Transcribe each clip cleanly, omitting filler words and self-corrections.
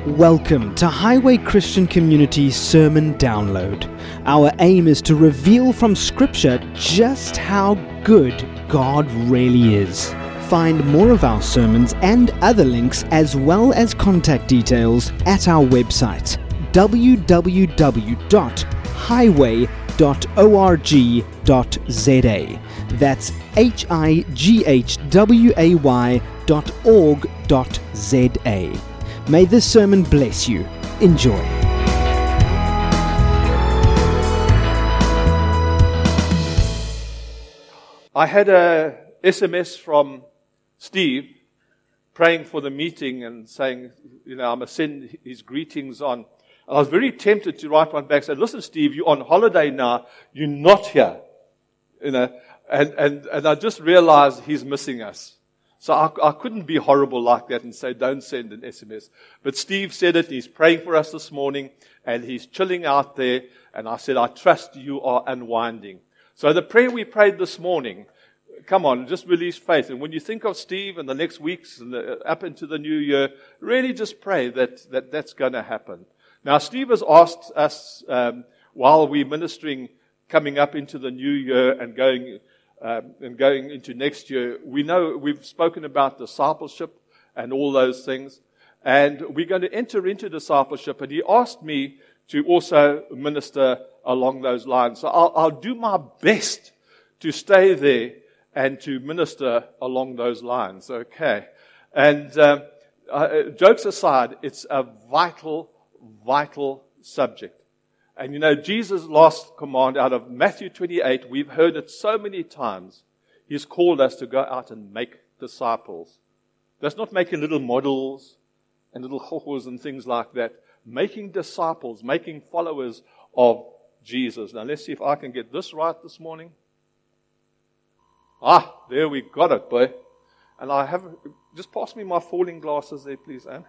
Welcome to Highway Christian Community Sermon Download. Our aim is to reveal from Scripture just how good God really is. Find more of our sermons and other links as well as contact details at our website www.highway.org.za. That's highway.org.za. May this sermon bless you. Enjoy. I had a SMS from Steve praying for the meeting and saying, I'm going to send his greetings on. And I was very tempted to write one back, say, listen, Steve, you're on holiday now. You're not here. And I just realized he's missing us. So I couldn't be horrible like that and say, don't send an SMS. But Steve said it. He's praying for us this morning, and he's chilling out there. And I said, I trust you are unwinding. So the prayer we prayed this morning, come on, just release faith. And when you think of Steve and the next weeks and up into the new year, really just pray that's going to happen. Now, Steve has asked us, while we're ministering, coming up into the new year and going into next year, we know we've spoken about discipleship and all those things, and we're going to enter into discipleship, and he asked me to also minister along those lines. So I'll do my best to stay there and to minister along those lines, okay? And jokes aside, it's a vital subject. And Jesus' last command out of Matthew 28, we've heard it so many times. He's called us to go out and make disciples. That's not making little models and little hohos and things like that. Making disciples, making followers of Jesus. Now let's see if I can get this right this morning. There we got it, boy. And just pass me my falling glasses there, please, Anne.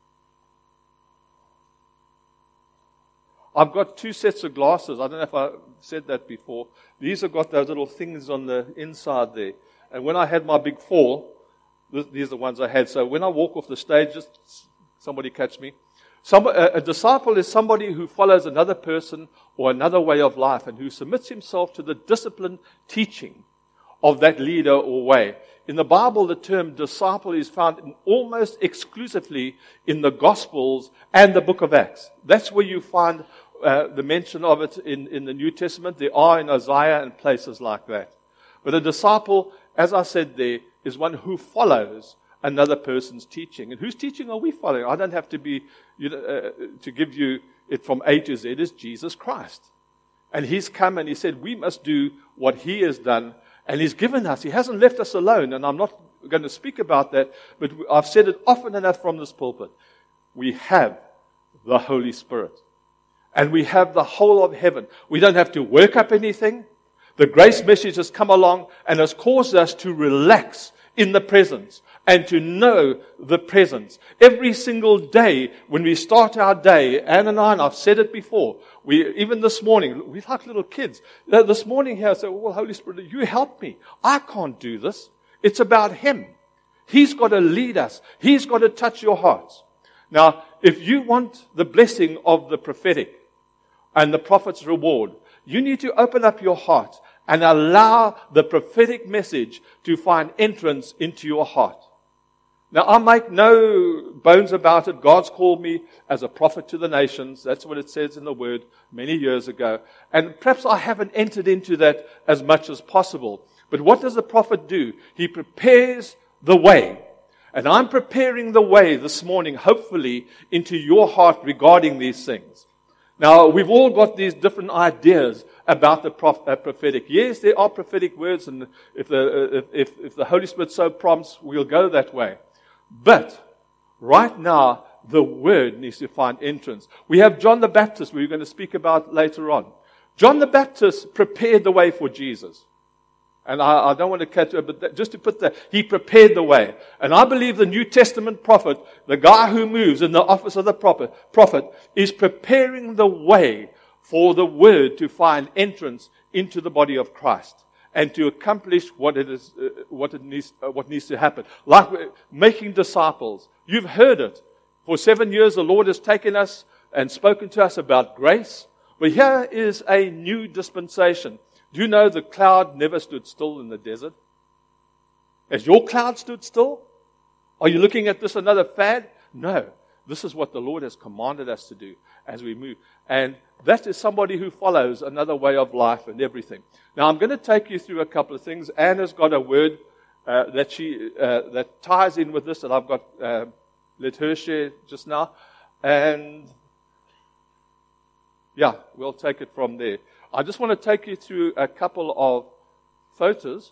I've got two sets of glasses. I don't know if I said that before. These have got those little things on the inside there. And when I had my big fall, these are the ones I had. So when I walk off the stage, just somebody catch me. A disciple is somebody who follows another person or another way of life and who submits himself to the disciplined teaching of that leader or way. In the Bible, the term disciple is found almost exclusively in the Gospels and the book of Acts. That's where you find the mention of it in the New Testament. There are in Isaiah and places like that. But a disciple, as I said there, is one who follows another person's teaching. And whose teaching are we following? I don't have to be, to give you it from A to Z. It is Jesus Christ. And He's come and He said we must do what He has done. And He's given us. He hasn't left us alone. And I'm not going to speak about that, but I've said it often enough from this pulpit. We have the Holy Spirit. And we have the whole of heaven. We don't have to work up anything. The grace message has come along and has caused us to relax in the presence and to know the presence. Every single day when we start our day, Anne and I've said it before, even this morning, we're like little kids. This morning here, I said, well, Holy Spirit, you help me. I can't do this. It's about Him. He's got to lead us. He's got to touch your hearts. Now, if you want the blessing of the prophetic and the prophet's reward, you need to open up your heart and allow the prophetic message to find entrance into your heart. Now, I make no bones about it. God's called me as a prophet to the nations. That's what it says in the Word many years ago. And perhaps I haven't entered into that as much as possible. But what does the prophet do? He prepares the way. And I'm preparing the way this morning, hopefully, into your heart regarding these things. Now, we've all got these different ideas about the prophetic. Yes, there are prophetic words, and if the Holy Spirit so prompts, we'll go that way. But right now, the Word needs to find entrance. We have John the Baptist, we're going to speak about later on. John the Baptist prepared the way for Jesus. And I don't want to catch it, but just to put that, he prepared the way. And I believe the New Testament prophet, the guy who moves in the office of the prophet, is preparing the way for the Word to find entrance into the body of Christ and to accomplish what needs to happen. Like making disciples. You've heard it. For 7 years, the Lord has taken us and spoken to us about grace. But here is a new dispensation. Do you know the cloud never stood still in the desert? Has your cloud stood still? Are you looking at this another fad? No. This is what the Lord has commanded us to do as we move. And that is somebody who follows another way of life and everything. Now, I'm going to take you through a couple of things. Anne has got a word that ties in with this that I've got let her share just now. And yeah, we'll take it from there. I just want to take you through a couple of photos.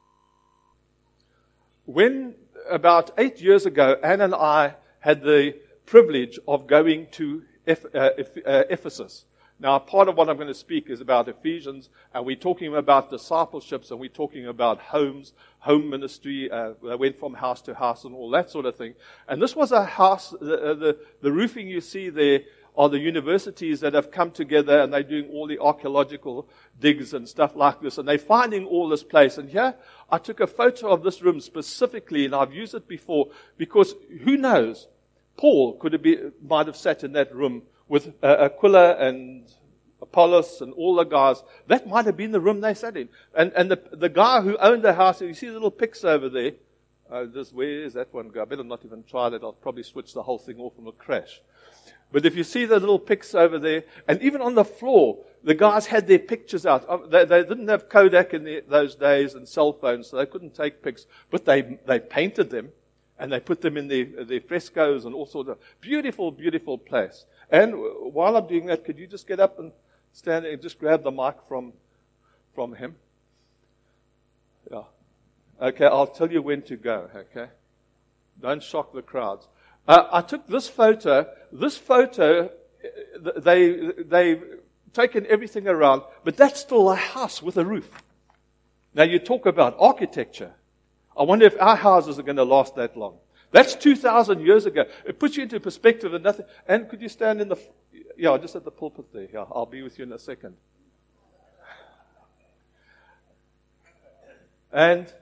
When about 8 years ago, Anne and I had the privilege of going to Ephesus. Now, part of what I'm going to speak is about Ephesians, and we're talking about discipleships, and we're talking about homes, home ministry. They went from house to house and all that sort of thing. And this was a house, the roofing you see there are the universities that have come together, and they're doing all the archaeological digs and stuff like this, and they're finding all this place. And here, I took a photo of this room specifically, and I've used it before, because who knows, Paul might have sat in that room with Aquila and Apollos and all the guys. That might have been the room they sat in. And the guy who owned the house, you see the little pics over there. Where is that one go? I better not even try that. I'll probably switch the whole thing off and it'll crash. But if you see the little pics over there, and even on the floor, the guys had their pictures out. They didn't have Kodak in those days and cell phones, so they couldn't take pics. But they painted them, and they put them in their frescoes and all sorts of beautiful, beautiful place. And while I'm doing that, could you just get up and stand there and just grab the mic from him? Yeah. Okay, I'll tell you when to go, okay? Don't shock the crowds. I took this photo. This photo, they've taken everything around, but that's still a house with a roof. Now, you talk about architecture. I wonder if our houses are going to last that long. That's 2,000 years ago. It puts you into perspective and nothing. And could you stand just at the pulpit there? Yeah, I'll be with you in a second. And,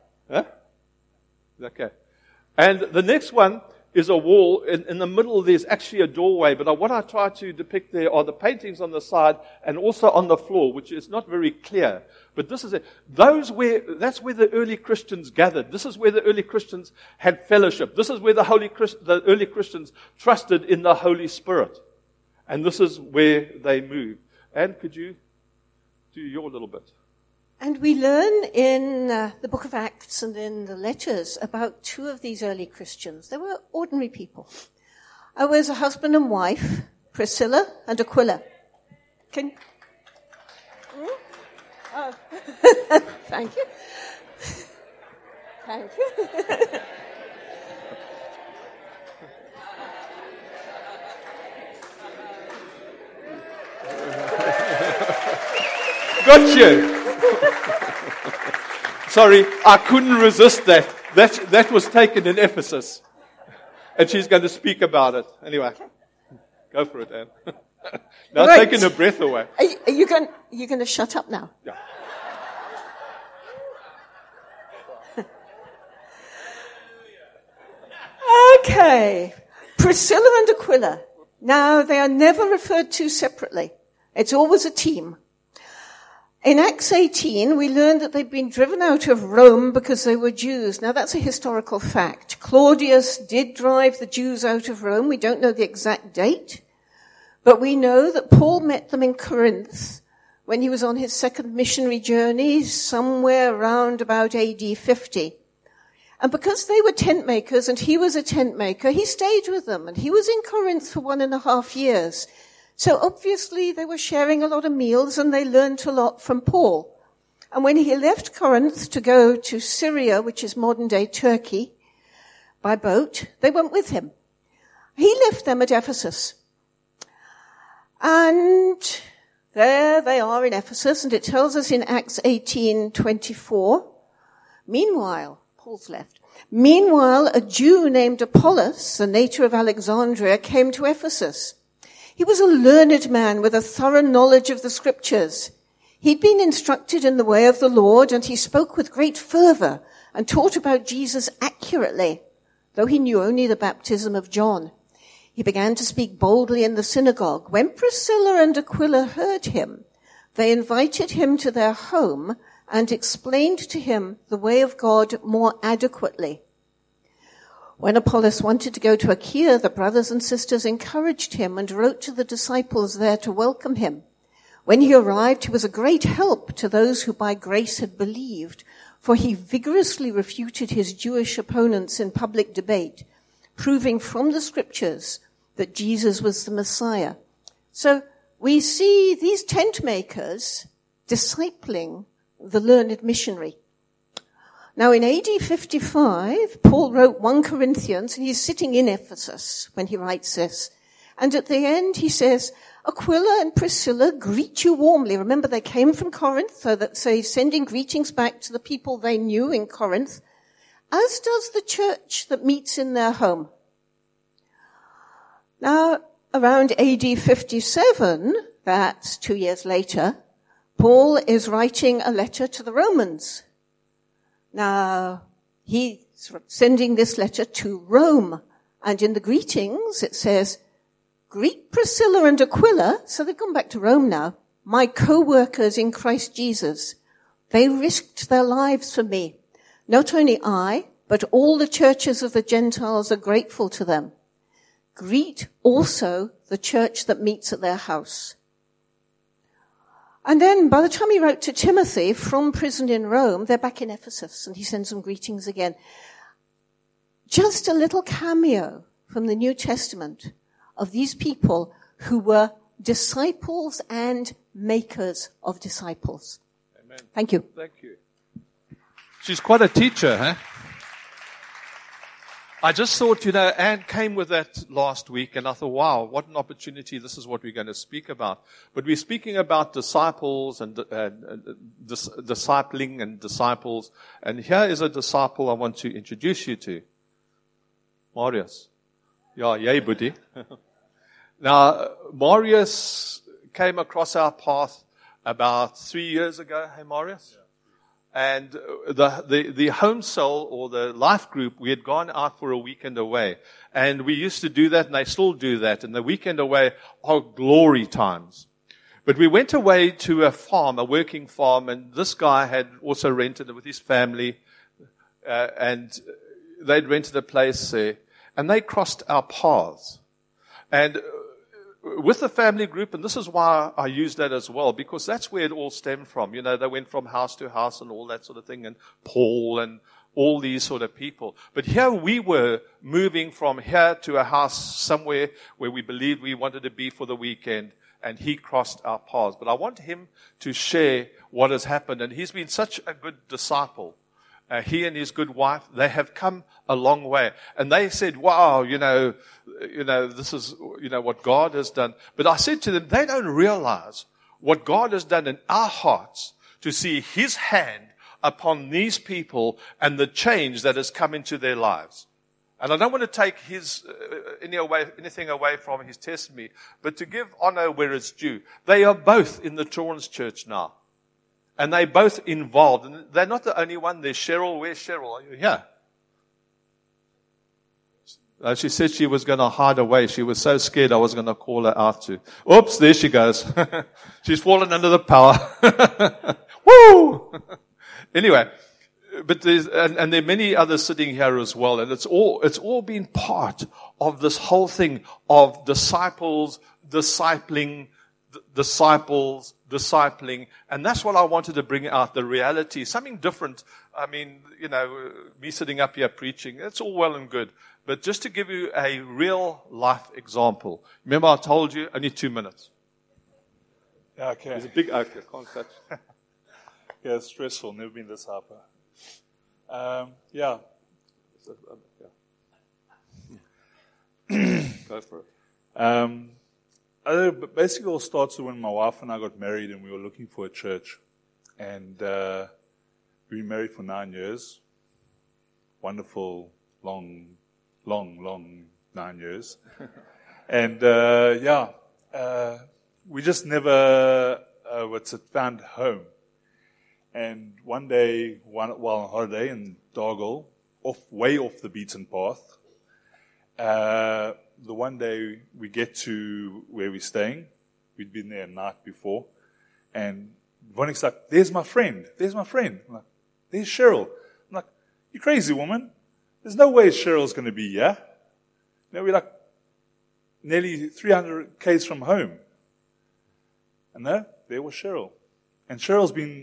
okay. And the next one is a wall. In the middle, there's actually a doorway. But what I try to depict there are the paintings on the side and also on the floor, which is not very clear. But this is it. That's where the early Christians gathered. This is where the early Christians had fellowship. This is where the early Christians trusted in the Holy Spirit. And this is where they moved. And could you do your little bit? And we learn in the book of Acts and in the letters about two of these early Christians. They were ordinary people. I was a husband and wife, Priscilla and Aquila. Oh. Thank you. Thank you. Gotcha. Sorry, I couldn't resist that. That was taken in Ephesus. And she's going to speak about it. Anyway, go for it, Anne. Now right. Taking her breath away. Are you going to shut up now? Yeah. Okay. Priscilla and Aquila. Now, they are never referred to separately. It's always a team. In Acts 18, we learned that they'd been driven out of Rome because they were Jews. Now, that's a historical fact. Claudius did drive the Jews out of Rome. We don't know the exact date. But we know that Paul met them in Corinth when he was on his second missionary journey, somewhere around about AD 50. And because they were tent makers and he was a tent maker, he stayed with them. And he was in Corinth for 1.5 years. So obviously they were sharing a lot of meals and they learned a lot from Paul. And when he left Corinth to go to Syria, which is modern-day Turkey, by boat, they went with him. He left them at Ephesus. And there they are in Ephesus, and it tells us in Acts 18:24. Meanwhile, Paul's left. Meanwhile, a Jew named Apollos, a native of Alexandria, came to Ephesus. He was a learned man with a thorough knowledge of the scriptures. He'd been instructed in the way of the Lord, and he spoke with great fervor and taught about Jesus accurately, though he knew only the baptism of John. he began to speak boldly in the synagogue. When Priscilla and Aquila heard him, they invited him to their home and explained to him the way of God more adequately. When Apollos wanted to go to Achaia, the brothers and sisters encouraged him and wrote to the disciples there to welcome him. When he arrived, he was a great help to those who by grace had believed, for he vigorously refuted his Jewish opponents in public debate, proving from the scriptures that Jesus was the Messiah. So we see these tent makers discipling the learned missionary. Now in AD 55, Paul wrote 1 Corinthians, and he's sitting in Ephesus when he writes this. And at the end he says, Aquila and Priscilla greet you warmly. Remember, they came from Corinth, so he's sending greetings back to the people they knew in Corinth, as does the church that meets in their home. Now, around AD 57, that's 2 years later, Paul is writing a letter to the Romans. Now, he's sending this letter to Rome, and in the greetings it says, greet Priscilla and Aquila, so they've gone back to Rome now, my co-workers in Christ Jesus. They risked their lives for me. Not only I, but all the churches of the Gentiles are grateful to them. Greet also the church that meets at their house. And then by the time he wrote to Timothy from prison in Rome, they're back in Ephesus, and he sends them greetings again. Just a little cameo from the New Testament of these people who were disciples and makers of disciples. Amen. Thank you. Thank you. She's quite a teacher, huh? I just thought, Anne came with that last week, and I thought, wow, what an opportunity. This is what we're going to speak about. But we're speaking about disciples and discipling and disciples. And here is a disciple I want to introduce you to. Marius. Yeah, yay, buddy. Now, Marius came across our path about 3 years ago. Hey, Marius? Yeah. And the home cell or the life group, we had gone out for a weekend away. And we used to do that, and they still do that. And the weekend away are glory times. But we went away to a farm, a working farm, and this guy had also rented it with his family. And they'd rented a place there. And they crossed our paths. And with the family group, and this is why I use that as well, because that's where it all stemmed from. They went from house to house and all that sort of thing, and Paul and all these sort of people. But here we were moving from here to a house somewhere where we believed we wanted to be for the weekend, and he crossed our paths. But I want him to share what has happened, and he's been such a good disciple. He and his good wife, they have come a long way. And they said, wow, this is, what God has done. But I said to them, they don't realize what God has done in our hearts to see his hand upon these people and the change that has come into their lives. And I don't want to take anything away from his testimony, but to give honor where it's due. They are both in the Torrance Church now. And they're both involved. And they're not the only one. There's Cheryl. Where's Cheryl? Are you here? She said she was going to hide away. She was so scared I was going to call her out to. Oops, there she goes. She's fallen under the power. Woo! Anyway, but there are many others sitting here as well. And it's all been part of this whole thing of disciples, discipling, disciples, discipling, and that's what I wanted to bring out, the reality, something different. I mean, me sitting up here preaching, it's all well and good, but just to give you a real life example. Remember I told you, only 2 minutes. Yeah, okay. There's a big oak, I can't touch. Yeah, it's stressful, never been this hyper. Yeah. Go for it. Basically, it all started when my wife and I got married, and we were looking for a church. And we've been married for 9 years. Wonderful, long 9 years. And we just never found home. And one day, while on holiday in Dargle, way off the beaten path, the one day we get to where we're staying. We'd been there a night before. And Vonnie's like, there's my friend. I'm like, there's Cheryl. I'm like, you crazy woman. There's no way Cheryl's going to be here. We're like nearly 300 k's from home. And there was Cheryl. And Cheryl's been,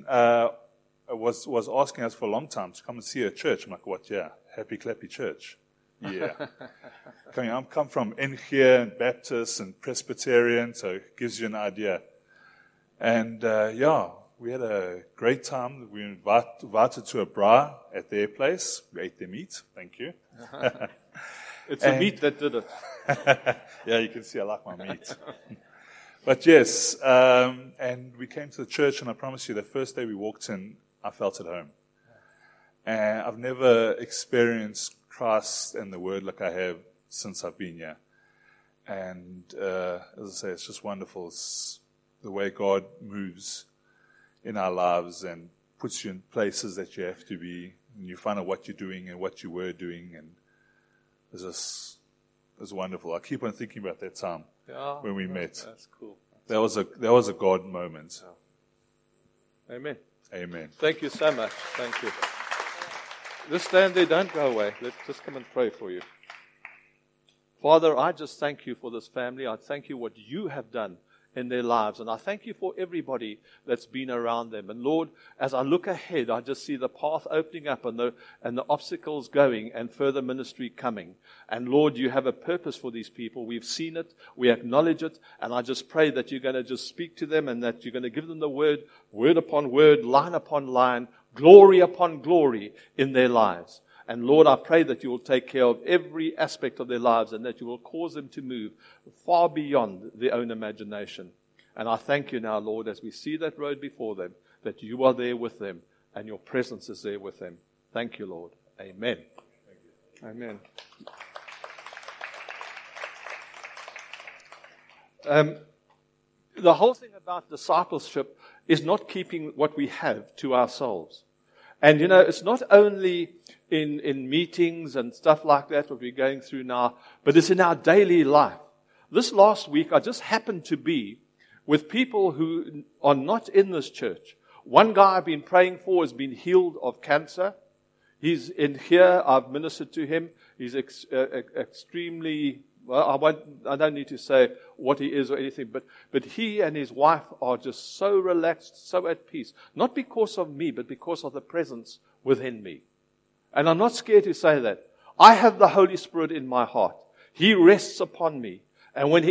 was asking us for a long time to come and see her church. I'm like, what? Yeah, Happy Clappy Church. Yeah. I come from NG and Baptist and Presbyterian, so it gives you an idea. And we had a great time. We were invited to a braai at their place. We ate their meat. Thank you. It's the meat that did it. Yeah, you can see I like my meat. But yes, and we came to the church, and I promise you, the first day we walked in, I felt at home. And I've never experienced Christ and the Word like I have since I've been here. And as I say, it's just wonderful. It's the way God moves in our lives and puts you in places that you have to be, and you find out what you're doing and what you were doing, and it's wonderful. I keep on thinking about that time when we met. That's cool. That was a God moment. Amen. Amen. Thank you so much. Thank you. Just stand there. Don't go away. Let's just come and pray for you. Father, I just thank you for this family. I thank you what you have done in their lives. And I thank you for everybody that's been around them. And Lord, as I look ahead, I just see the path opening up and the obstacles going and further ministry coming. And Lord, you have a purpose for these people. We've seen it. We acknowledge it. And I just pray that you're going to just speak to them and that you're going to give them the word upon word, line upon line, glory upon glory in their lives. And Lord, I pray that you will take care of every aspect of their lives and that you will cause them to move far beyond their own imagination. And I thank you now, Lord, as we see that road before them, that you are there with them and your presence is there with them. Thank you, Lord. Amen. Amen. The whole thing about discipleship is not keeping what we have to ourselves. And, it's not only in meetings and stuff like that, what we're going through now, but it's in our daily life. This last week, I just happened to be with people who are not in this church. One guy I've been praying for has been healed of cancer. He's in here. I've ministered to him. He's extremely... Well, I don't need to say what he is or anything, but he and his wife are just so relaxed, so at peace. Not because of me, but because of the presence within me. And I'm not scared to say that. I have the Holy Spirit in my heart. He rests upon me. And when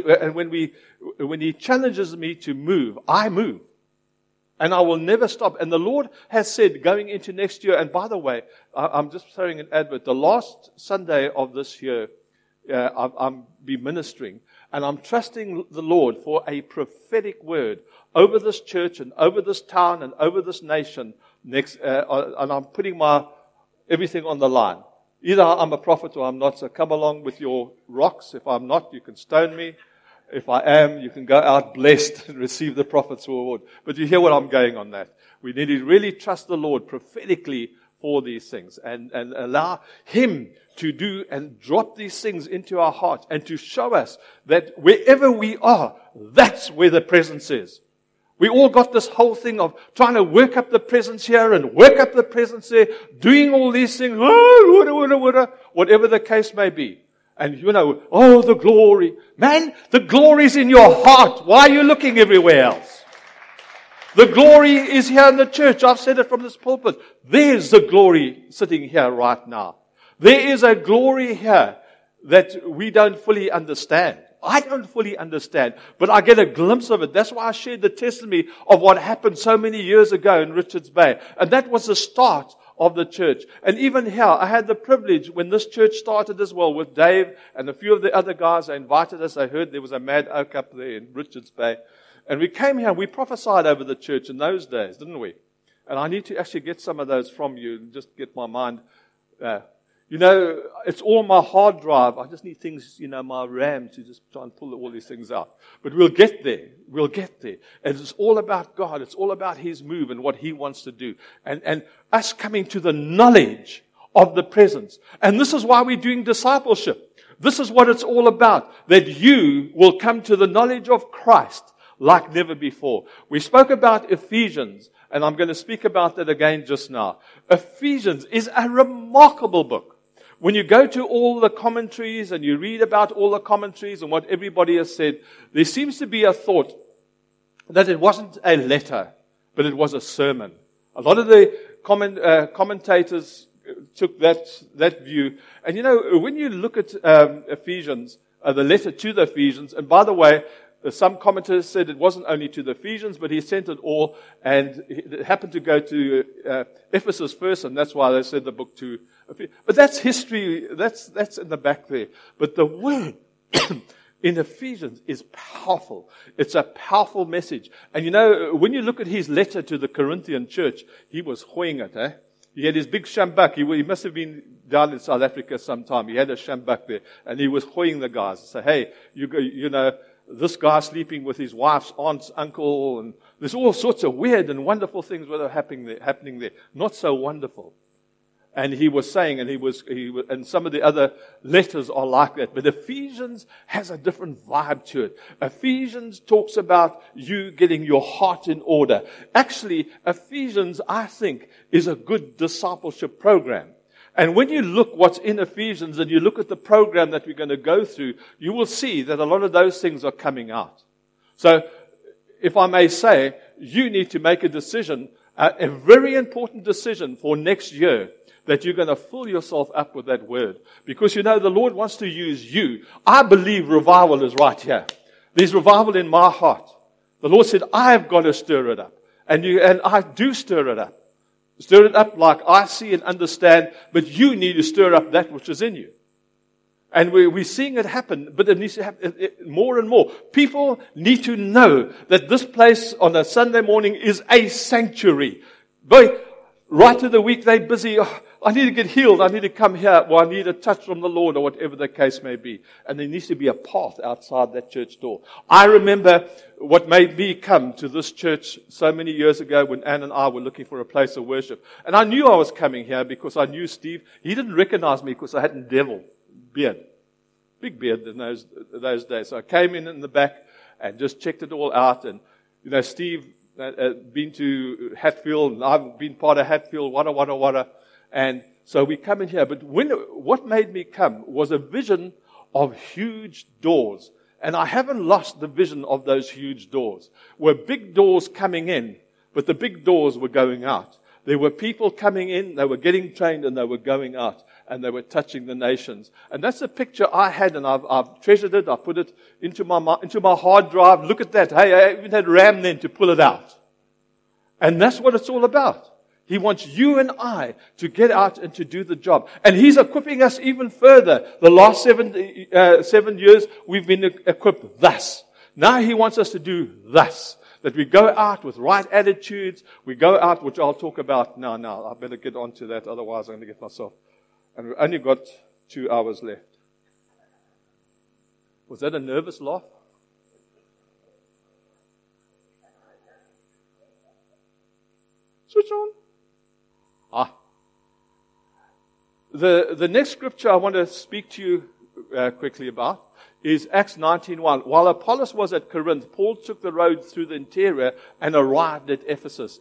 he challenges me to move, I move. And I will never stop. And the Lord has said, going into next year, and by the way, I'm just throwing an advert. The last Sunday of this year, I'm be ministering, and I'm trusting the Lord for a prophetic word over this church and over this town and over this nation. And I'm putting my everything on the line. Either I'm a prophet or I'm not. So come along with your rocks. If I'm not, you can stone me. If I am, you can go out blessed and receive the prophet's reward. But you hear what I'm going on that. We need to really trust the Lord prophetically for these things and allow Him to do and drop these things into our heart and to show us that wherever we are, that's where the presence is. We all got this whole thing of trying to work up the presence here and work up the presence there, doing all these things, whatever the case may be. And the glory. Man, the glory's in your heart. Why are you looking everywhere else? The glory is here in the church. I've said it from this pulpit. There's the glory sitting here right now. There is a glory here that we don't fully understand. I don't fully understand, but I get a glimpse of it. That's why I shared the testimony of what happened so many years ago in Richards Bay. And that was the start of the church. And even here, I had the privilege when this church started as well with Dave and a few of the other guys. They invited us. I heard there was a mad oak up there in Richards Bay. And we came here and we prophesied over the church in those days, didn't we? And I need to actually get some of those from you and just get my mind. It's all my hard drive. I just need things, my RAM to just try and pull all these things out. But we'll get there. We'll get there. And it's all about God. It's all about His move and what He wants to do. And us coming to the knowledge of the presence. And this is why we're doing discipleship. This is what it's all about, that you will come to the knowledge of Christ like never before. We spoke about Ephesians, and I'm going to speak about that again just now. Ephesians is a remarkable book. When you go to all the commentaries and you read about all the commentaries and what everybody has said, there seems to be a thought that it wasn't a letter, but it was a sermon. A lot of the commentators took that view. And when you look at Ephesians, the letter to the Ephesians, and by the way, some commentators said it wasn't only to the Ephesians, but he sent it all, and it happened to go to Ephesus first, and that's why they said the book to Ephesians. But that's history, that's in the back there. But the word in Ephesians is powerful. It's a powerful message. And when you look at his letter to the Corinthian church, he was hoying it, eh? He had his big shambak. He must have been down in South Africa sometime. He had a shambak there, and he was hoying the guys. Say, hey, this guy sleeping with his wife's aunt's uncle, and there's all sorts of weird and wonderful things that are happening there. Not so wonderful. And he was saying, and some of the other letters are like that. But Ephesians has a different vibe to it. Ephesians talks about you getting your heart in order. Actually, Ephesians, I think, is a good discipleship program. And when you look what's in Ephesians and you look at the program that we're going to go through, you will see that a lot of those things are coming out. So, if I may say, you need to make a decision, a very important decision for next year, that you're going to fill yourself up with that word. Because the Lord wants to use you. I believe revival is right here. There's revival in my heart. The Lord said, I've got to stir it up. And I do stir it up. Stir it up like I see and understand, but you need to stir up that which is in you. And we're seeing it happen, but it needs to happen more and more. People need to know that this place on a Sunday morning is a sanctuary. Boy, right to the week they're busy. Oh, I need to get healed. I need to come here. Well, I need a touch from the Lord, or whatever the case may be. And there needs to be a path outside that church door. I remember what made me come to this church so many years ago when Ann and I were looking for a place of worship. And I knew I was coming here because I knew Steve. He didn't recognize me because I had a devil beard. Big beard in those days. So I came in the back and just checked it all out. And, Steve been to Hatfield, and I've been part of Hatfield, wada. And so we come in here. But what made me come was a vision of huge doors. And I haven't lost the vision of those huge doors. Were big doors coming in, but the big doors were going out. There were people coming in, they were getting trained, and they were going out, and they were touching the nations. And that's a picture I had, and I've treasured it. I put it into my hard drive. Look at that. Hey, I even had Ram then to pull it out. And that's what it's all about. He wants you and I to get out and to do the job. And He's equipping us even further. The last 7 years, we've been equipped thus. Now He wants us to do thus. That we go out with right attitudes. We go out, which I'll talk about now. I better get on to that, otherwise I'm going to get myself. And we've only got 2 hours left. Was that a nervous laugh? Switch on. The next scripture I want to speak to you quickly about is Acts 19:1. While Apollos was at Corinth, Paul took the road through the interior and arrived at Ephesus.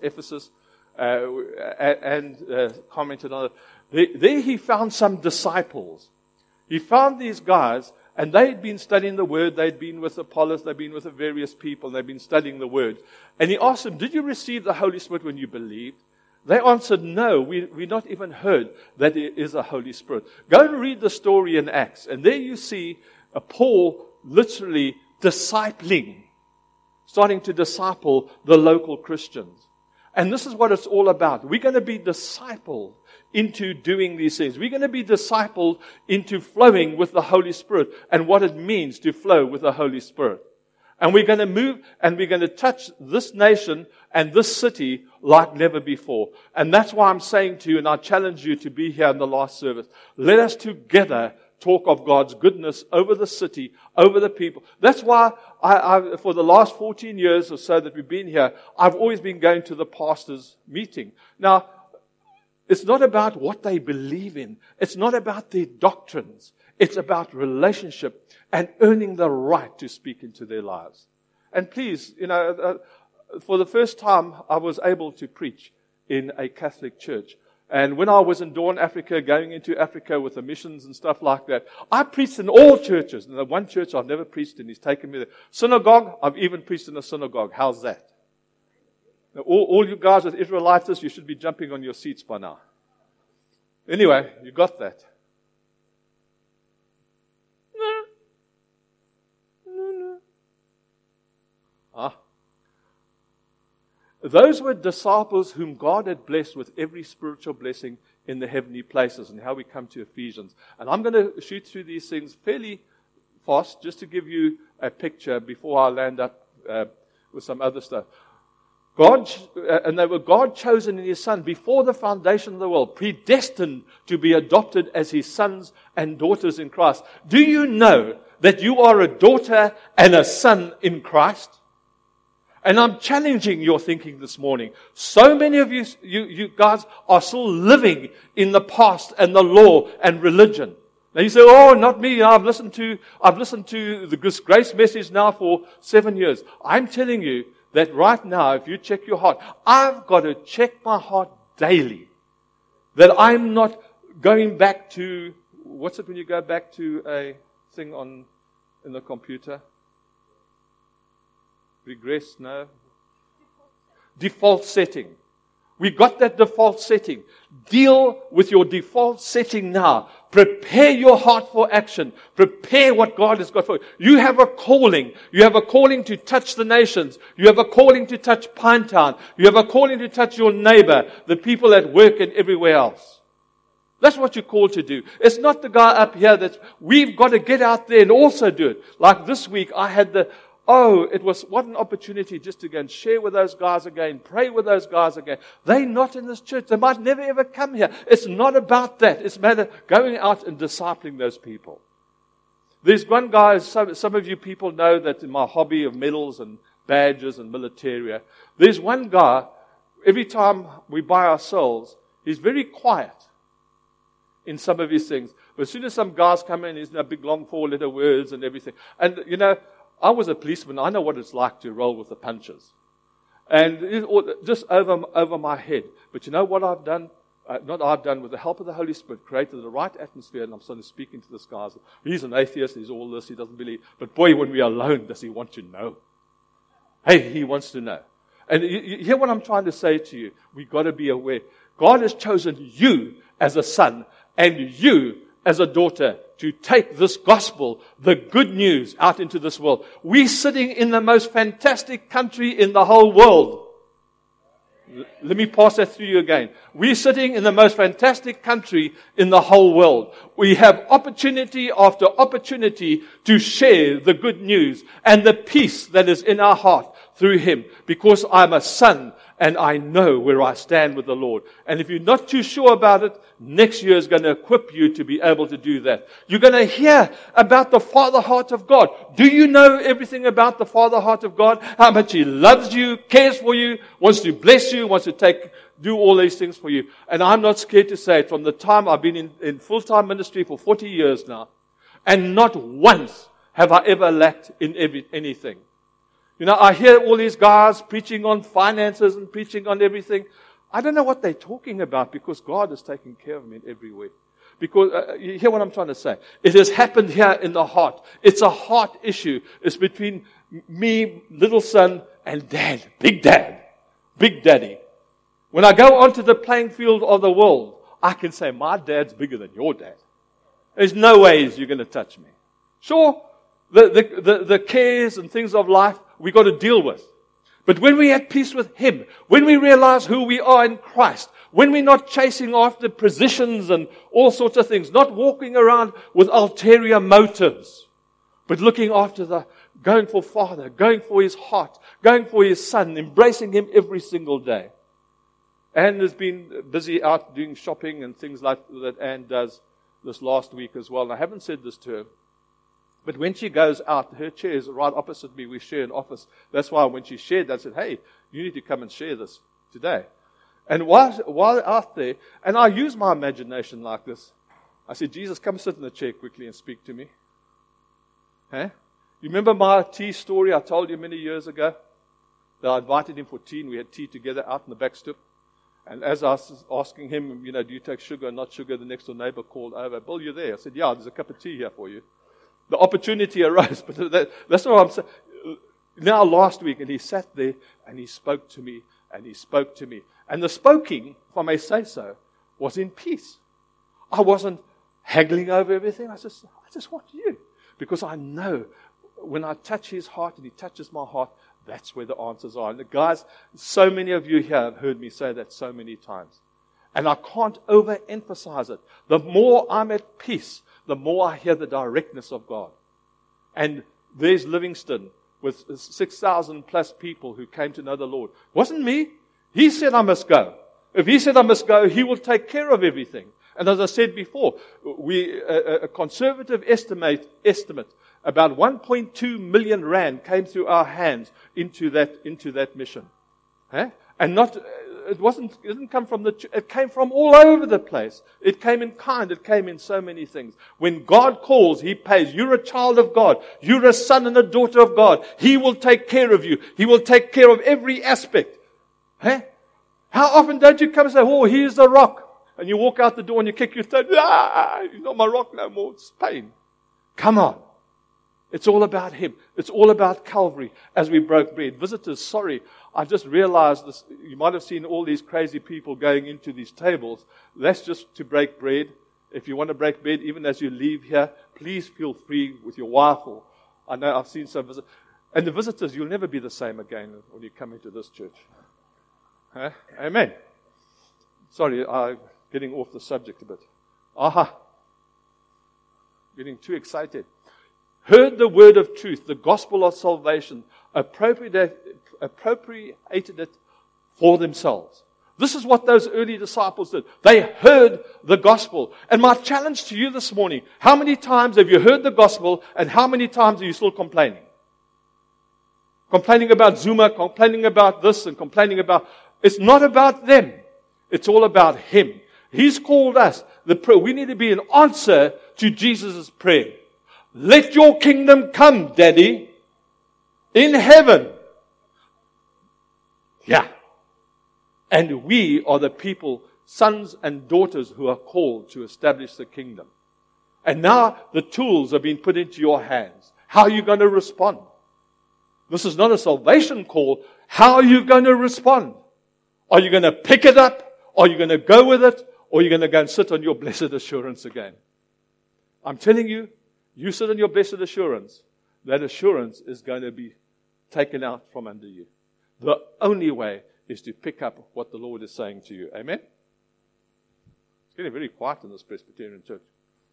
Commented on it. There he found some disciples. He found these guys, and they'd been studying the Word. They'd been with Apollos. They'd been with the various people. They'd been studying the Word. And he asked them, did you receive the Holy Spirit when you believed? They answered, no, we not even heard that there is a Holy Spirit. Go and read the story in Acts, and there you see Paul literally discipling, starting to disciple the local Christians. And this is what it's all about. We're going to be discipled into doing these things. We're going to be discipled into flowing with the Holy Spirit and what it means to flow with the Holy Spirit. And we're going to move and we're going to touch this nation and this city like never before. And that's why I'm saying to you, and I challenge you to be here in the last service, let us together talk of God's goodness over the city, over the people. That's why I for the last 14 years or so that we've been here, I've always been going to the pastors' meeting. Now, it's not about what they believe in. It's not about their doctrines. It's about relationship and earning the right to speak into their lives. And please, for the first time, I was able to preach in a Catholic church. And when I was in Dawn, Africa, going into Africa with the missions and stuff like that, I preached in all churches. And the one church I've never preached in, he's taken me there. Synagogue, I've even preached in a synagogue. How's that? Now, all you guys with Israelites, you should be jumping on your seats by now. Anyway, you got that. Those were disciples whom God had blessed with every spiritual blessing in the heavenly places, and how we come to Ephesians. And I'm going to shoot through these things fairly fast just to give you a picture before I land up with some other stuff. And they were God chosen in His Son before the foundation of the world, predestined to be adopted as His sons and daughters in Christ. Do you know that you are a daughter and a son in Christ? And I'm challenging your thinking this morning. So many of you guys are still living in the past and the law and religion. Now you say, "Oh, not me. I've listened to the grace message now for 7 years." I'm telling you that right now, if you check your heart, I've got to check my heart daily. That I'm not going back to, what's it when you go back to a thing in the computer? Regress, no. Default setting. We got that default setting. Deal with your default setting now. Prepare your heart for action. Prepare what God has got for you. You have a calling. You have a calling to touch the nations. You have a calling to touch Pinetown. You have a calling to touch your neighbor, the people at work and everywhere else. That's what you're called to do. It's not the guy up here we've got to get out there and also do it. Like this week, I had what an opportunity just to go and share with those guys again, pray with those guys again. They're not in this church. They might never ever come here. It's not about that. It's a matter of going out and discipling those people. There's one guy, some of you people know that in my hobby of medals and badges and militaria, there's one guy, every time we buy ourselves, he's very quiet in some of his things. But as soon as some guys come in, he's big long 4-letter words and everything. And, I was a policeman. I know what it's like to roll with the punches. And it's just over my head. But you know what I've done? With the help of the Holy Spirit, created the right atmosphere, and I'm starting to speak into this guy. He's an atheist. He's all this. He doesn't believe. But boy, when we are alone, does he want to know? Hey, he wants to know. And you hear what I'm trying to say to you? We've got to be aware. God has chosen you as a son and you as a daughter to take this gospel, the good news, out into this world. We're sitting in the most fantastic country in the whole world. Let me pass that through you again. We're sitting in the most fantastic country in the whole world. We have opportunity after opportunity to share the good news and the peace that is in our heart through Him, because I'm a son and I know where I stand with the Lord. And if you're not too sure about it, next year is going to equip you to be able to do that. You're going to hear about the Father heart of God. Do you know everything about the Father heart of God? How much He loves you, cares for you, wants to bless you, wants to do all these things for you. And I'm not scared to say it. From the time I've been in full-time ministry for 40 years now, and not once have I ever lacked in anything. I hear all these guys preaching on finances and preaching on everything. I don't know what they're talking about, because God is taking care of me in every way. Because, you hear what I'm trying to say? It has happened here in the heart. It's a heart issue. It's between me, little son, and Dad. Big Daddy. When I go onto the playing field of the world, I can say, my dad's bigger than your dad. There's no ways you're going to touch me. Sure, the cares and things of life we got to deal with. But when we're at peace with Him, when we realize who we are in Christ, when we're not chasing after positions and all sorts of things, not walking around with ulterior motives, but looking after going for Father, going for His heart, going for His Son, embracing Him every single day. Anne has been busy out doing shopping and things like that Anne does this last week as well. And I haven't said this to her, but when she goes out, her chair is right opposite me. We share an office. That's why when she shared that, I said, hey, you need to come and share this today. And while out there, and I use my imagination like this, I said, Jesus, come sit in the chair quickly and speak to me. Huh? You remember my tea story I told you many years ago? That I invited him for tea, and we had tea together out in the back stoop. And as I was asking him, do you take sugar or not sugar, the next door neighbor called over. Bill, you there? I said, yeah, there's a cup of tea here for you. The opportunity arose, but that's what I'm saying. Now last week, and he sat there, and he spoke to me, and he spoke to me. And the spoking, if I may say so, was in peace. I wasn't haggling over everything. I just want you. Because I know when I touch his heart and he touches my heart, that's where the answers are. And the guys, so many of you here have heard me say that so many times. And I can't overemphasize it. The more I'm at peace, the more I hear the directness of God. And there's Livingston with 6,000 plus people who came to know the Lord. It wasn't me. He said I must go. If he said I must go, he will take care of everything. And as I said before, a conservative estimate about 1.2 million rand came through our hands into that mission. Huh? And it didn't come from it came from all over the place. It came in kind. It came in so many things. When God calls, He pays. You're a child of God. You're a son and a daughter of God. He will take care of you. He will take care of every aspect. Huh? How often don't you come and say, oh, here's the rock. And you walk out the door and you kick your toe. He's not my rock no more. It's pain. Come on. It's all about Him. It's all about Calvary as we broke bread. Visitors, sorry, I just realized this. You might have seen all these crazy people going into these tables. That's just to break bread. If you want to break bread, even as you leave here, please feel free with your wife. Or I know I've seen some visitors. And the visitors, you'll never be the same again when you come into this church. Huh? Amen. Sorry, I'm getting off the subject a bit. Getting too excited. Heard the word of truth, the gospel of salvation, appropriated it for themselves. This is what those early disciples did. They heard the gospel. And my challenge to you this morning, how many times have you heard the gospel and how many times are you still complaining? Complaining about Zuma, complaining about this and complaining about... It's not about them. It's all about Him. He's called us. We need to be an answer to Jesus' prayer. Let your kingdom come, Daddy, in heaven. Yeah. And we are the people, sons and daughters, who are called to establish the kingdom. And now the tools have been put into your hands. How are you going to respond? This is not a salvation call. How are you going to respond? Are you going to pick it up? Are you going to go with it? Or are you going to go and sit on your blessed assurance again? I'm telling you, you sit on your blessed assurance, that assurance is going to be taken out from under you. The only way is to pick up what the Lord is saying to you. Amen? It's getting very quiet in this Presbyterian church.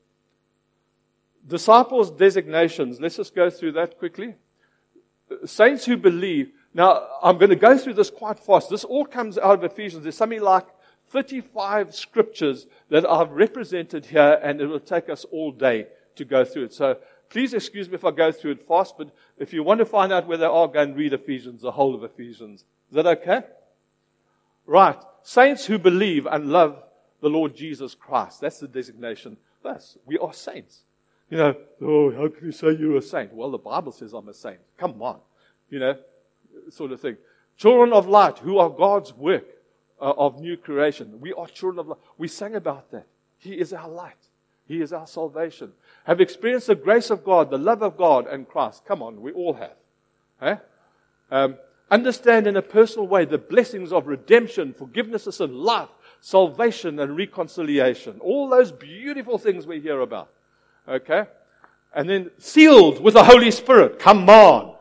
Disciples' designations. Let's just go through that quickly. Saints who believe. Now, I'm going to go through this quite fast. This all comes out of Ephesians. There's something like 35 scriptures that I've represented here, and it will take us all day to go through it. So please excuse me if I go through it fast, but if you want to find out where they are, go and read Ephesians, the whole of Ephesians. Is that okay? Right. Saints who believe and love the Lord Jesus Christ. That's the designation. We are saints. How can you say you're a saint? Well, the Bible says I'm a saint. Come on. Sort of thing. Children of light, who are God's work of new creation. We are children of light. We sang about that. He is our light. He is our salvation. Have experienced the grace of God, the love of God and Christ. Come on, we all have. Understand in a personal way the blessings of redemption, forgiveness of sin, life, salvation and reconciliation. All those beautiful things we hear about. Okay? And then sealed with the Holy Spirit. Come on.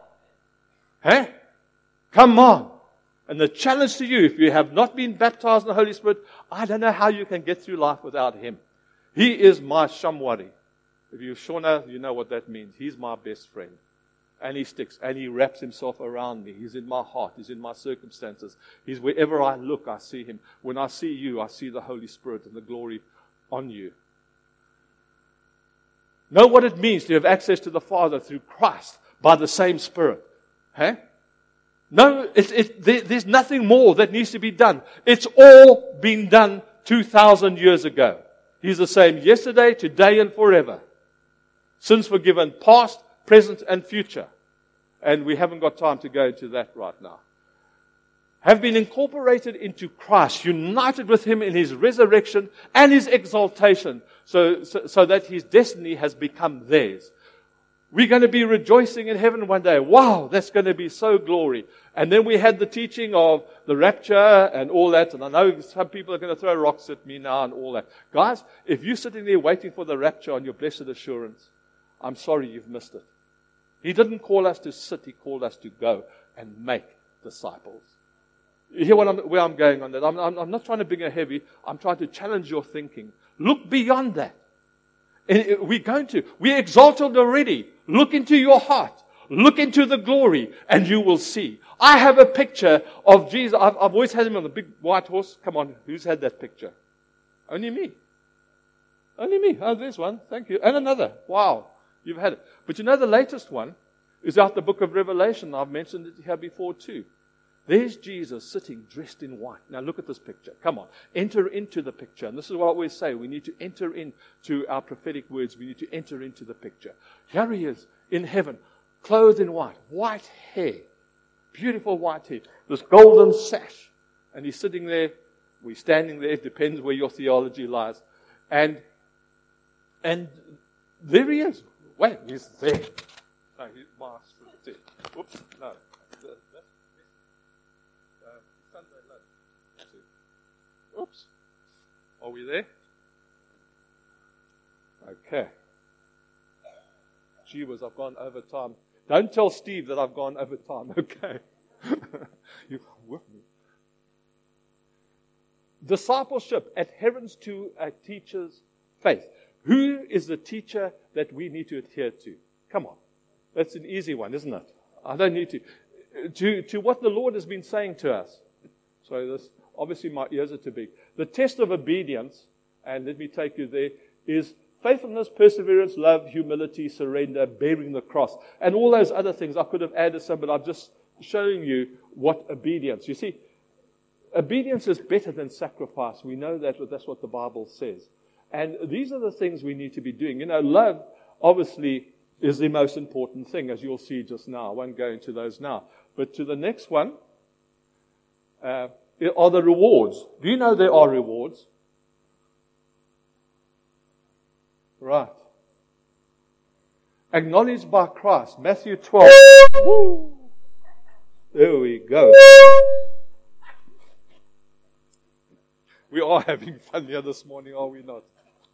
Come on. And the challenge to you, if you have not been baptized in the Holy Spirit, I don't know how you can get through life without Him. He is my shamwari. If you're Shona, you know what that means. He's my best friend. And He sticks. And He wraps Himself around me. He's in my heart. He's in my circumstances. He's wherever I look, I see Him. When I see you, I see the Holy Spirit and the glory on you. Know what it means to have access to the Father through Christ by the same Spirit. No, there's nothing more that needs to be done. It's all been done 2,000 years ago. He's the same yesterday, today, and forever. Sins forgiven, past, present, and future. And we haven't got time to go into that right now. Have been incorporated into Christ, united with Him in His resurrection and His exaltation, so that His destiny has become theirs. We're going to be rejoicing in heaven one day. Wow, that's going to be so glory. And then we had the teaching of the rapture and all that. And I know some people are going to throw rocks at me now and all that. Guys, if you're sitting there waiting for the rapture on your blessed assurance, I'm sorry you've missed it. He didn't call us to sit. He called us to go and make disciples. You hear where I'm going on that? I'm not trying to bring a heavy. I'm trying to challenge your thinking. Look beyond that. And we're exalted already. Look into your heart. Look into the glory, and you will see. I have a picture of Jesus. I've always had him on the big white horse. Come on, who's had that picture? Only me. Only me. Oh, there's one. Thank you. And another. Wow, you've had it. But you know the latest one is out the book of Revelation. I've mentioned it here before too. There's Jesus sitting dressed in white. Now look at this picture. Come on. Enter into the picture. And this is what I always say. We need to enter into our prophetic words. We need to enter into the picture. Here he is in heaven, clothed in white. White hair. Beautiful white hair. This golden sash. And he's sitting there. We're standing there. It depends where your theology lies. And there he is. Wait, he's there. No, his mask is there. Oops, no. Oops. Are we there? Okay. Gee whiz, I've gone over time. Don't tell Steve that I've gone over time, okay? You're with me. Discipleship, adherence to a teacher's faith. Who is the teacher that we need to adhere to? Come on. That's an easy one, isn't it? I don't need to. To what the Lord has been saying to us. So this, obviously my ears are too big. The test of obedience, and let me take you there, is faithfulness, perseverance, love, humility, surrender, bearing the cross. And all those other things. I could have added some, but I'm just showing you what obedience. You see, obedience is better than sacrifice. We know that, but that's what the Bible says. And these are the things we need to be doing. You know, love, obviously, is the most important thing, as you'll see just now. I won't go into those now. But to the next one, are the rewards. Do you know there are rewards? Right. Acknowledged by Christ. Matthew 12. Woo. There we go. We are having fun here this morning, are we not?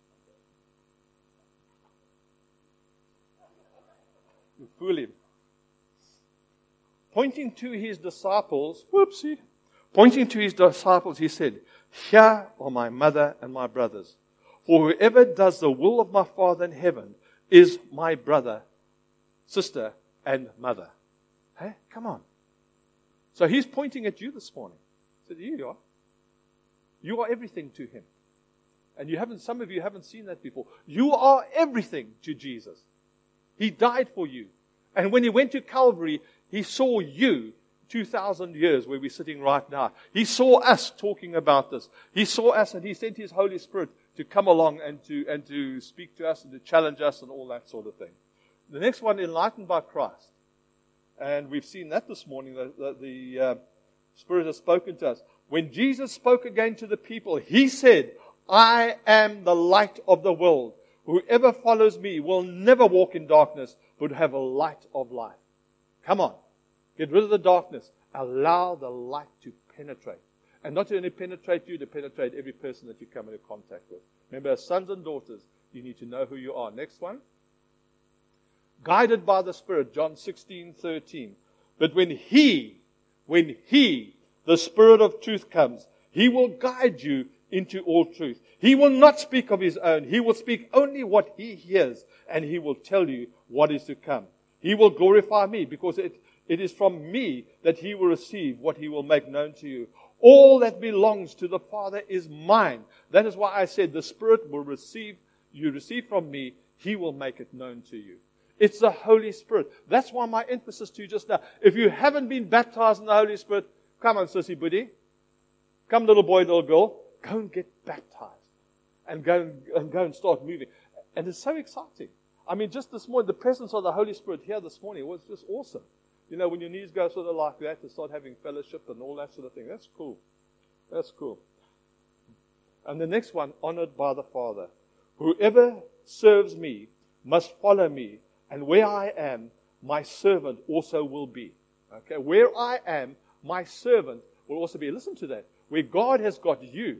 You fool him. Pointing to his disciples, pointing to his disciples, he said, "Here are my mother and my brothers. For whoever does the will of my Father in heaven is my brother, sister, and mother." Hey, come on. So he's pointing at you this morning. He said, "Here you are. You are everything to him." And some of you haven't seen that before. You are everything to Jesus. He died for you. And when he went to Calvary, he saw you 2,000 years where we're sitting right now. He saw us talking about this. He saw us and he sent his Holy Spirit to come along and to speak to us and to challenge us and all that sort of thing. The next one, enlightened by Christ. And we've seen that this morning. The Spirit has spoken to us. When Jesus spoke again to the people, he said, "I am the light of the world. Whoever follows me will never walk in darkness, but have a light of life." Come on. Get rid of the darkness. Allow the light to penetrate. And not only penetrate you, to penetrate every person that you come into contact with. Remember, as sons and daughters, you need to know who you are. Next one. Guided by the Spirit, John 16:13. But when He, the Spirit of truth comes, He will guide you into all truth. He will not speak of His own. He will speak only what He hears, and He will tell you what is to come. He will glorify me, because it is from me that He will receive what He will make known to you. All that belongs to the Father is mine. That is why I said the Spirit will receive from me, He will make it known to you. It's the Holy Spirit. That's why my emphasis to you just now. If you haven't been baptized in the Holy Spirit, come on, sissy buddy. Come, little boy, little girl. Go and get baptized. and go and start moving. And it's so exciting. I mean, just this morning, the presence of the Holy Spirit here this morning was just awesome. You know, when your knees go sort of like that to start having fellowship and all that sort of thing. That's cool. That's cool. And the next one, honored by the Father. Whoever serves me must follow me, and where I am, my servant also will be. Okay, where I am, my servant will also be. Listen to that. Where God has got you,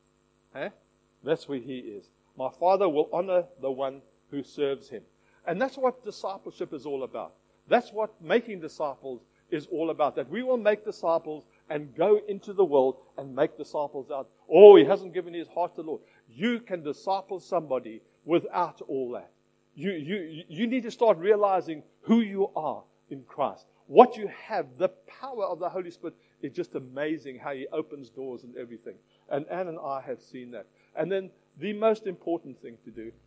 that's where He is. My Father will honor the one who serves Him. And that's what discipleship is all about. That's what making disciples is all about. That we will make disciples and go into the world and make disciples out. Oh, he hasn't given his heart to the Lord. You can disciple somebody without all that. You need to start realizing who you are in Christ. What you have, the power of the Holy Spirit is just amazing how He opens doors and everything. And Anne and I have seen that. And then the most important thing to do,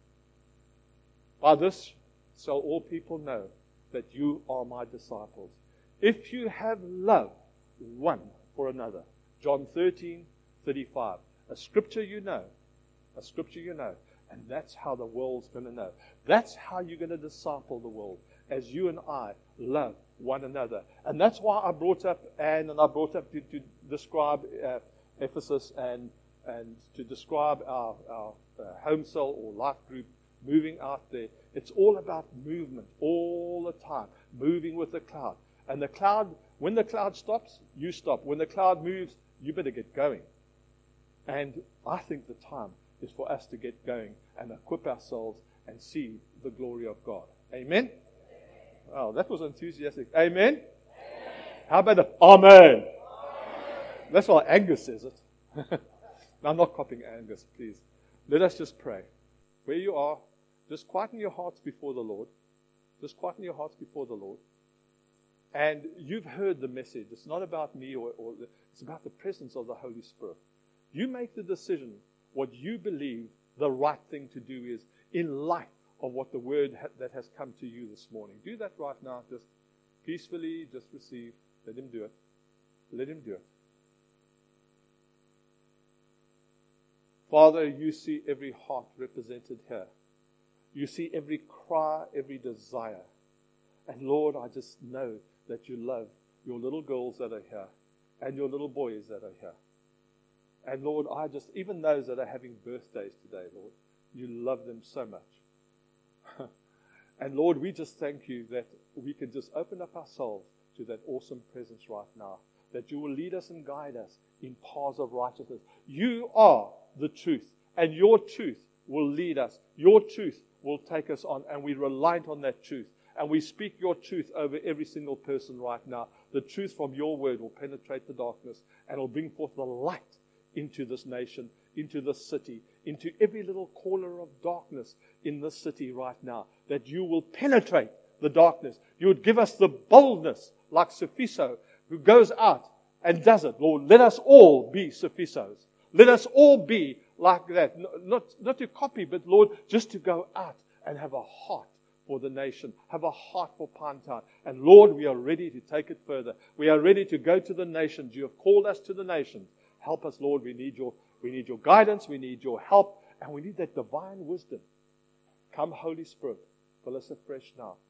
by this shall all people know that you are my disciples, if you have love one for another. John 13:35. A scripture you know. A scripture you know. And that's how the world's going to know. That's how you're going to disciple the world, as you and I love one another. And that's why I brought up Anne, and I brought up to describe Ephesus and to describe our home cell or life group moving out there. It's all about movement all the time, moving with the cloud. And the cloud, when the cloud stops, you stop. When the cloud moves, you better get going. And I think the time is for us to get going and equip ourselves and see the glory of God. Amen? Oh, that was enthusiastic. Amen? Amen. How about the Amen? Amen. That's why Angus says it. I'm not copying Angus, please. Let us just pray. Where you are, just quieten your hearts before the Lord. Just quieten your hearts before the Lord. And you've heard the message. It's not about me it's about the presence of the Holy Spirit. You make the decision what you believe the right thing to do is in light of what the word that has come to you this morning. Do that right now. Just peacefully, just receive. Let Him do it. Let Him do it. Father, you see every heart represented here. You see every cry, every desire. And Lord, I just know that you love your little girls that are here and your little boys that are here. And Lord, even those that are having birthdays today, Lord, you love them so much. And Lord, we just thank you that we can just open up ourselves to that awesome presence right now, that you will lead us and guide us in paths of righteousness. You are the truth, and your truth will lead us. Your truth will take us on, and we rely on that truth. And we speak your truth over every single person right now. The truth from your word will penetrate the darkness and will bring forth the light into this nation, into this city, into every little corner of darkness in this city right now. That you will penetrate the darkness. You would give us the boldness like Sophiso, who goes out and does it. Lord, let us all be Sophisos. Let us all be like that. Not to copy, but Lord, just to go out and have a heart for the nation, have a heart for Pinetown. And Lord, we are ready to take it further. We are ready to go to the nations. You have called us to the nations. Help us, Lord. We need your guidance. We need your help. And we need that divine wisdom. Come, Holy Spirit, fill us afresh now.